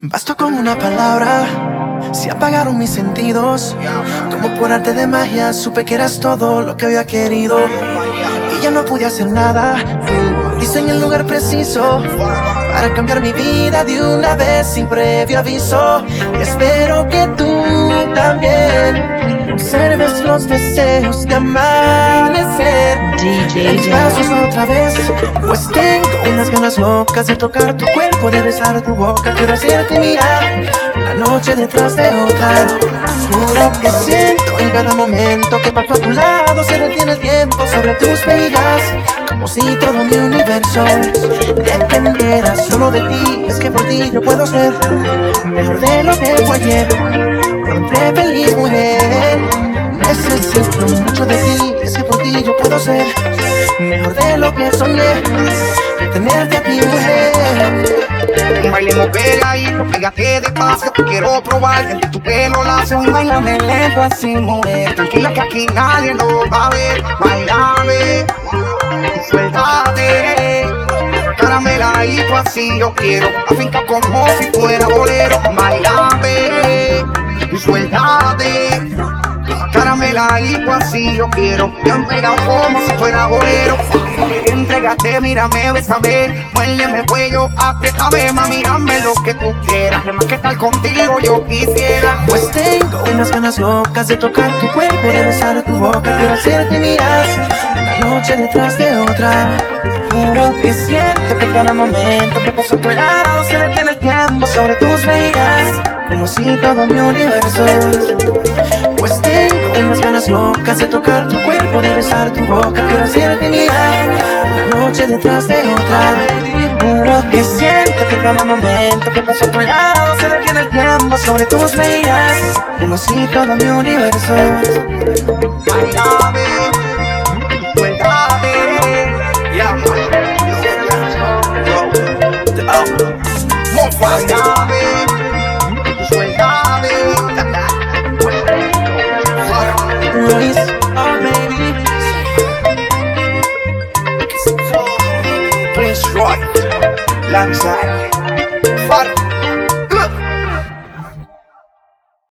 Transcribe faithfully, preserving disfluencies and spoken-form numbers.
Bastó con una palabra, se apagaron mis sentidos. Como por arte de magia supe que eras todo lo que había querido. Y ya no pude hacer nada, diseñé el lugar preciso para cambiar mi vida de una vez sin previo aviso. Y espero que tú también observes los deseos de amanecer. D J En mis brazos otra vez, pues tengo unas ganas locas de tocar tu cuerpo, de besar tu boca. Quiero hacerte mirar la noche detrás de otra. Juro que siento en cada momento que paso a tu lado se detiene el tiempo sobre tus vegas, como si todo mi universo dependiera solo de ti. Es que por ti yo puedo ser mejor de lo que fue ayer, siempre feliz mujer. Necesito mucho de ti, es que por ti yo puedo ser mejor de lo que soñé, tenerte a ti, mujer. Bailemos pegadito, pégate despacio, te quiero probar. Entre tu pelo lazo y bailame lento así, mujer. Tranquila que aquí nadie nos va a ver. Bailame, suéltate, carameladito así yo quiero. Afinca como si fuera bolero. Bailame, suéltate, carameladito así yo quiero. Bien pegado como si fuera bolero. Entrégate, mírame, bésame, muérdeme el cuello, apriétame, mami, dame lo que tú quieras. Además que estar contigo yo quisiera. Pues tengo unas ganas locas de tocar tu cuerpo, de besar tu boca. Quiero hacerte mirar una noche detrás de otra. Juro que siento que cada momento que paso a tu lado se detiene el tiempo sobre tus vegas, como si todo mi universo. Pues tengo unas ganas locas de tocar tu cuerpo, de besar tu boca. Quiero hacerte mirar una noche detrás de otra. Juro que siento que cada momento que paso a tu lado se detiene el tiempo sobre tus vegas, como si todo mi universo. Bailame, suéltate, yeah. Bailame, suéltate. Luis, oh baby. Prince Roy, Lanza, Far.